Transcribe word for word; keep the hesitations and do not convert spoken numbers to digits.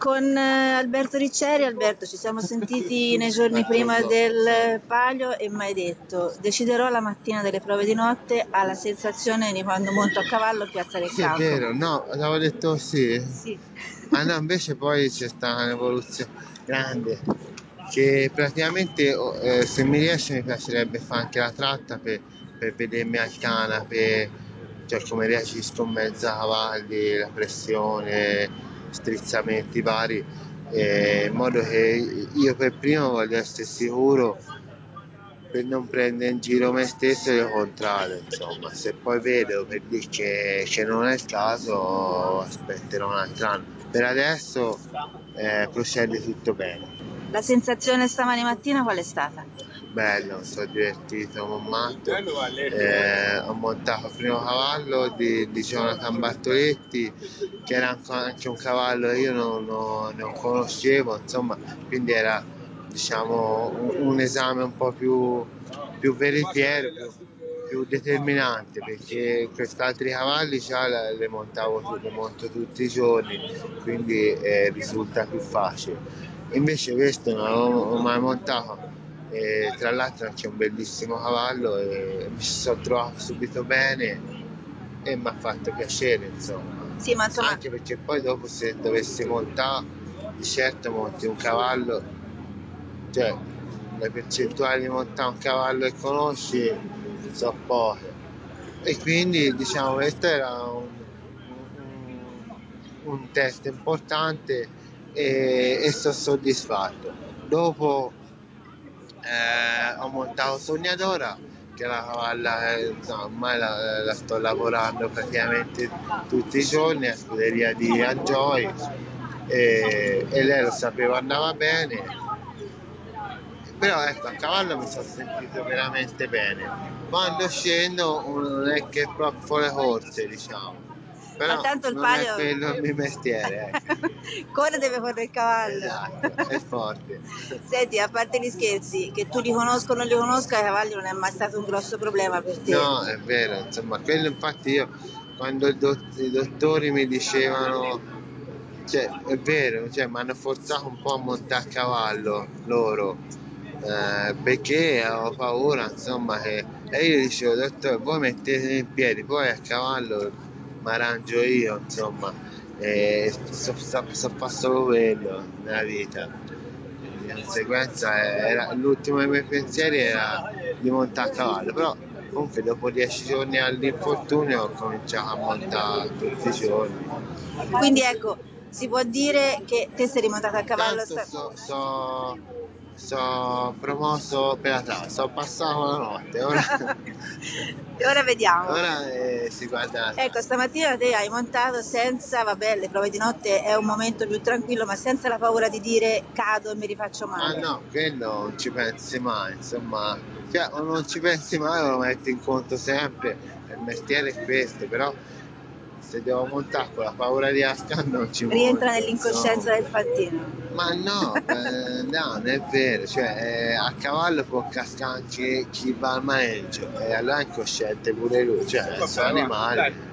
Con eh, Alberto Ricceri, Alberto, ci siamo sentiti nei giorni prima del Palio e mi hai detto: deciderò la mattina delle prove di notte alla sensazione di quando monto a cavallo a Piazza del Sì, è Campo. vero, no, avevo detto sì. Sì. Ah no, invece poi c'è stata un'evoluzione grande, che praticamente oh, eh, se mi riesce mi piacerebbe fare anche la tratta per, per vedermi al canape, cioè come reagisco in mezzo a cavalli, la pressione, strizzamenti vari, eh, in modo che io per primo voglio essere sicuro per non prendere in giro me stesso e il contrario, insomma. Se poi vedo per dire che, che non è il caso, aspetterò un altro anno. Per adesso eh, procede tutto bene. La sensazione stamani mattina qual è stata? Bello, mi sono divertito come un matto. Eh, ho montato il primo cavallo di, di Jonathan Bartoletti, che era anche un cavallo che io non, non, non conoscevo, insomma, quindi era, diciamo, un, un esame un po' più, più veritiero, più, più determinante, perché questi altri cavalli già le montavo, le monto tutti i giorni, quindi eh, risulta più facile. Invece questo non l'avevo mai montato, e tra l'altro anche un bellissimo cavallo e mi ci sono trovato subito bene e mi ha fatto piacere, insomma. Sì, ma insomma, Anche perché poi dopo se dovessi montare, di certo monti un cavallo, cioè le percentuali di montare un cavallo che conosci sono poche. E quindi diciamo questo era un, un, un test importante e, e sono soddisfatto. Dopo eh, ho montato Sognadora, che è la cavalla, eh, no, ormai la, la sto lavorando praticamente tutti i giorni a scuderia di Enjoy, e, e lei lo sapeva, andava bene, però ecco, a cavallo mi sono sentito veramente bene. Quando scendo non è che proprio fuori corse, diciamo, ma però tanto il non è Palio quello il mio mestiere, ecco. corre, deve correre il cavallo. Esatto, è forte. Senti, a parte gli scherzi, che tu li conosco o non li conosca, i cavalli non è mai stato un grosso problema per te. No, è vero, insomma, quello infatti io, quando il dott- i dottori mi dicevano, cioè, è vero, cioè, mi hanno forzato un po' a montare a cavallo loro, eh, perché avevo paura, insomma, che... E io dicevo, dottore, voi mettetemi in piedi, poi a cavallo mi arrangio io, insomma, e so, so, so fare solo quello nella vita. Di conseguenza era, l'ultimo dei miei pensieri era di montare a cavallo, però comunque dopo dieci giorni all'infortunio ho cominciato a montare tutti i giorni. Quindi ecco, si può dire che te sei rimontato a cavallo. Intanto so, so, so promosso per la trave, so passato la notte, ora, E ora vediamo. ora eh, si guarda la trave. Ecco, stamattina te hai montato senza, vabbè, le prove di notte è un momento più tranquillo, ma senza la paura di dire cado e mi rifaccio Ah male. no, quello non ci pensi mai, insomma, cioè, o non ci pensi mai o lo metti in conto sempre, il mestiere è questo, però se devo montare con la paura di Ascan non ci monto, Rientra nell'incoscienza insomma. del fantino. Ma no, eh, no, non è vero, cioè eh, a cavallo può cascare anche chi va al maneggio e allora è incosciente pure lui, cioè sono animali.